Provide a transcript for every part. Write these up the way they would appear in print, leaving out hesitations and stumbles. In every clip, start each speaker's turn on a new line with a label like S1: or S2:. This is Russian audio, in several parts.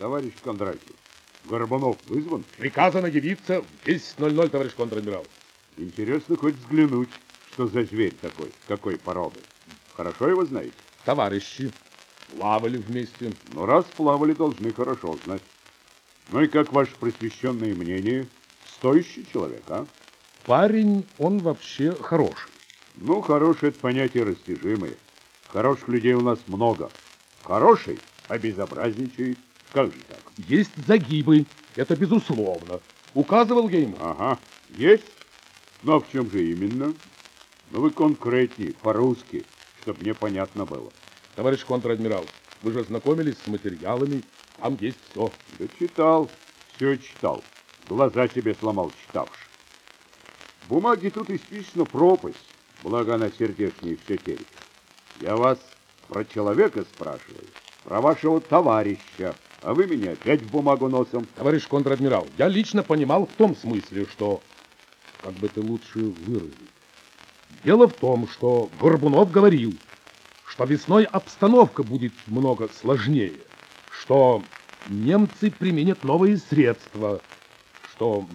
S1: Товарищ Кондратьев, Горбунов вызван?
S2: Приказано явиться в 10:00, товарищ контр-адмирал.
S1: Интересно хоть взглянуть, что за зверь такой, какой породы. Хорошо его знаете?
S2: Товарищи, плавали вместе.
S1: Ну, раз плавали, должны хорошо знать. Ну и как ваше просвещенное мнение? Стоящий человек, а?
S2: Парень, он вообще хороший.
S1: Ну, хороший — это понятие растяжимое. Хороших людей у нас много. Хороший обезобразничает. Как же так?
S2: Есть загибы, это безусловно. Указывал я ему.
S1: Ага, есть. Но в чем же именно? Ну, вы конкретнее, по-русски, чтобы мне понятно было.
S2: Товарищ контр-адмирал, вы же ознакомились с материалами, там есть все.
S1: Да читал, все читал. Глаза себе сломал, читавши. Бумаги тут исписана пропасть, благо она сердечнее все терпит. Я вас про человека спрашиваю, про вашего товарища, а вы меня опять в бумагу носом.
S2: Товарищ контр-адмирал, я лично понимал в том смысле, что... Как бы ты лучше выразить? Дело в том, что Горбунов говорил, что весной обстановка будет много сложнее, что немцы применят новые средства, что...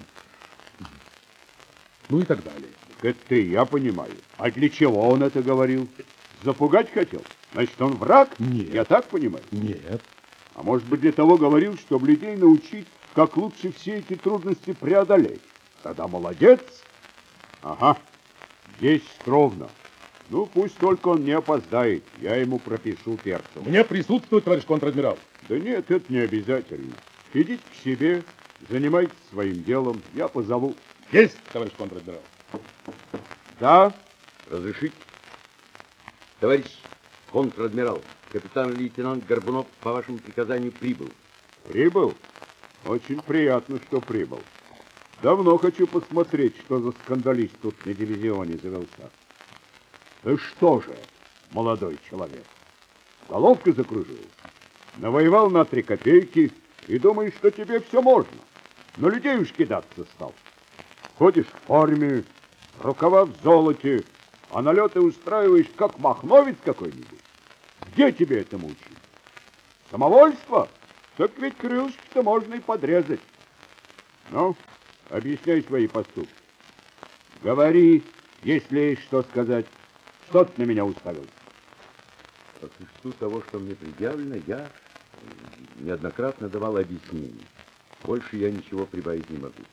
S2: Ну и так далее.
S1: Это я понимаю. А для чего он это говорил? Запугать хотел? Значит, он враг?
S2: Нет.
S1: Я так понимаю?
S2: Нет.
S1: А может быть, для того говорил, чтобы людей научить, как лучше все эти трудности преодолеть? Тогда молодец. Ага, 10 ровно. Ну, пусть только он не опоздает. Я ему пропишу перцем.
S2: Мне присутствует, товарищ контр-адмирал.
S1: Да нет, это не обязательно. Идите к себе, занимайтесь своим делом. Я позову.
S2: Есть, товарищ контр-адмирал.
S1: Да?
S3: Разрешите? Товарищ контр-адмирал, капитан-лейтенант Горбунов по вашему приказанию прибыл.
S1: Прибыл? Очень приятно, что прибыл. Давно хочу посмотреть, что за скандалист тут на дивизионе завелся. Ты что же, молодой человек, головкой закружил? Навоевал на 3 копейки и думаешь, что тебе все можно. На людей уж кидаться стал. Ходишь в форме, рукава в золоте, а налеты устраиваешь, как махновец какой-нибудь. Где тебе этому учить? Самовольство? Так ведь крылышки-то можно и подрезать. Ну, объясняй свои поступки. Говори, если есть что сказать. Что ты на меня уставился?
S3: По существу того, что мне предъявлено, я неоднократно давал объяснение. Больше я ничего прибавить не могу.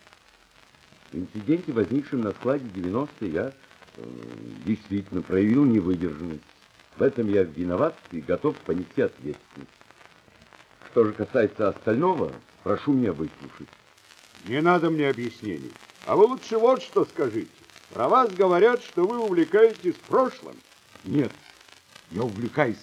S3: В инциденте, возникшем на складе 90, я действительно проявил невыдержанность. В этом я виноват и готов понести ответственность. Что же касается остального, прошу меня выслушать.
S1: Не надо мне объяснений. А вы лучше вот что скажите. Про вас говорят, что вы увлекаетесь прошлым.
S4: Нет, я увлекаюсь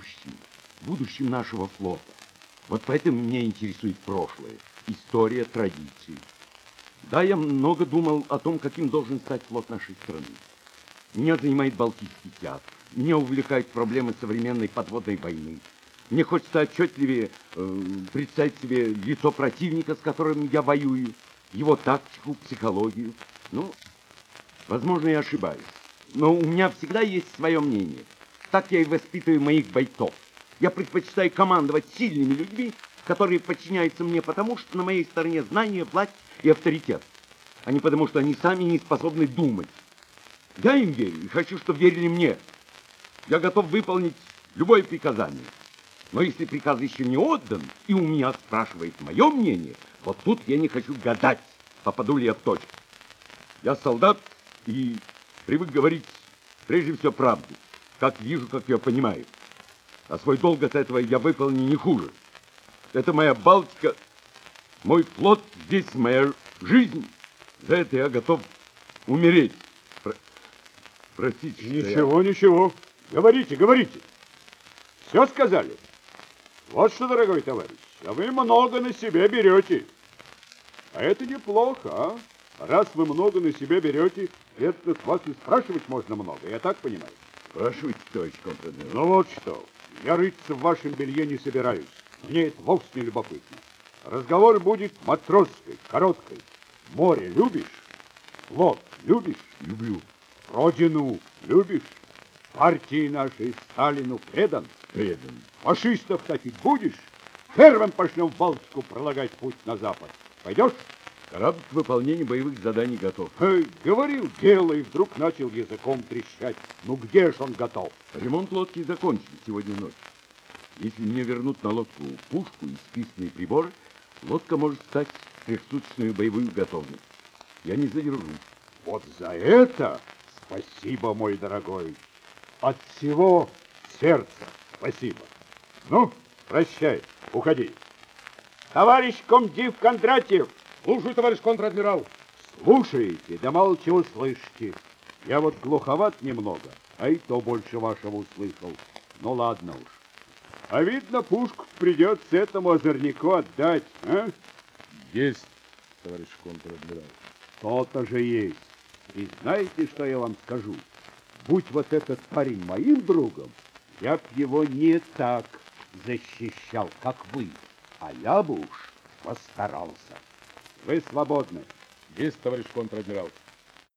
S4: будущим нашего флота. Вот поэтому меня интересует прошлое, история, традиции. Да, я много думал о том, каким должен стать флот нашей страны. Меня занимает Балтийский театр. Меня увлекают проблемы современной подводной войны. Мне хочется отчетливее представить себе лицо противника, с которым я воюю, его тактику, психологию. Ну, возможно, я ошибаюсь. Но у меня всегда есть свое мнение. Так я и воспитываю моих бойцов. Я предпочитаю командовать сильными людьми, которые подчиняются мне потому, что на моей стороне знания, власть и авторитет, а не потому, что они сами не способны думать. Я им верю и хочу, чтобы верили мне. Я готов выполнить любое приказание. Но если приказ еще не отдан, и у меня спрашивает мое мнение, вот тут я не хочу гадать, попаду ли я в точку. Я солдат и привык говорить прежде всего правду, как вижу, как я понимаю. А свой долг от этого я выполню не хуже. Это моя Балтика, мой флот, здесь моя жизнь. За это я готов умереть. Простите,
S1: Ничего. Говорите. Все сказали? Вот что, дорогой товарищ, а вы много на себя берете. А это неплохо, а? Раз вы много на себя берете, это от вас и спрашивать можно много, я так понимаю.
S4: Спрашивайте, товарищ контр-адмирал.
S1: Ну вот что, я рыться в вашем белье не собираюсь. Мне это вовсе не любопытно. Разговор будет матросской, короткой. Море любишь? Флот любишь?
S4: Люблю.
S1: Родину любишь? Партии нашей Сталину предан?
S4: Предан.
S1: Фашистов таких будешь? Первым пошлем в Балтику пролагать путь на запад. Пойдешь?
S3: Корабль к выполнению боевых заданий готов.
S1: Эй, говорил дело, и вдруг начал языком трещать. Ну где ж он готов?
S3: Ремонт лодки закончен сегодня ночью. Если мне вернут на лодку пушку и списанные приборы, лодка может стать в трехсуточную боевую готовность. Я не задержусь.
S1: Вот за это спасибо, мой дорогой. От всего сердца спасибо. Ну, прощай, уходи. Товарищ комдив Кондратьев!
S2: Слушаю, товарищ контр-адмирал.
S1: Слушаете, да мало чего слышите. Я вот глуховат немного, а и то больше вашего услышал. Ну ладно уж. А видно, пушку придется этому озорнику отдать, а?
S2: Есть, товарищ контр-адмирал.
S1: То-то же есть. И знаете, что я вам скажу? Будь вот этот парень моим другом, я б его не так защищал, как вы. А я бы уж постарался. Вы свободны.
S2: Есть, товарищ контр-адмирал.